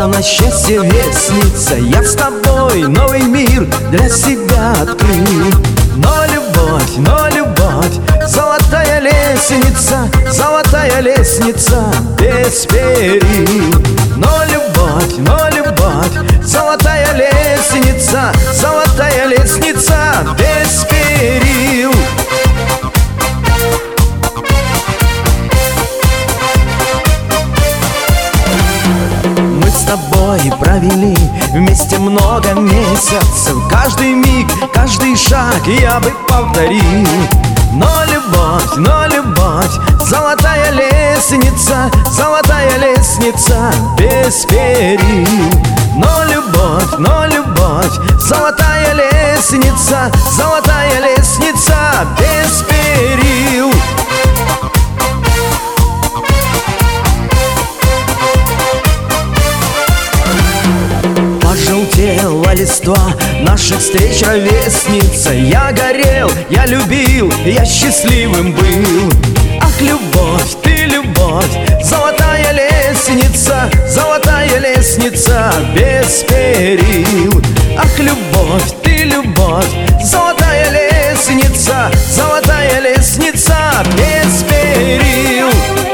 Полна счастья вестница, я с тобой новый мир для себя открыл. Но любовь, золотая лестница без перил. Но любовь, золотая лестница без перил. Мы с тобой провели вместе много месяцев. Каждый миг, каждый шаг я бы повторил. Но любовь, золотая лестница без перил. Но любовь, золотая лестница без перил. Пожелтела листва наших встреч, ровесница. Я горел, я любил, я счастливым был. Ах, любовь, ты любовь, золотая лестница без перил. Ах, любовь, ты любовь, золотая лестница без перил.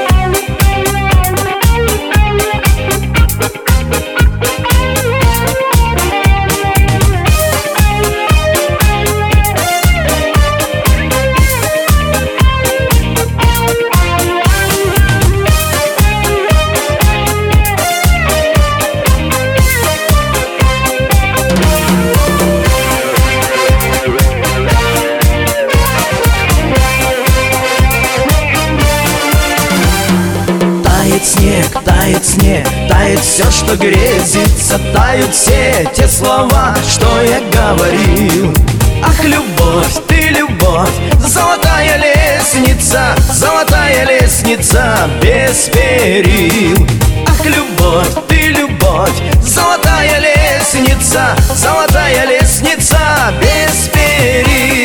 Тает снег, тает все, что грезится. Тают все те слова, что я говорил. Ах, любовь, ты любовь, золотая лестница без перил. Ах, любовь, ты любовь, золотая лестница без перил.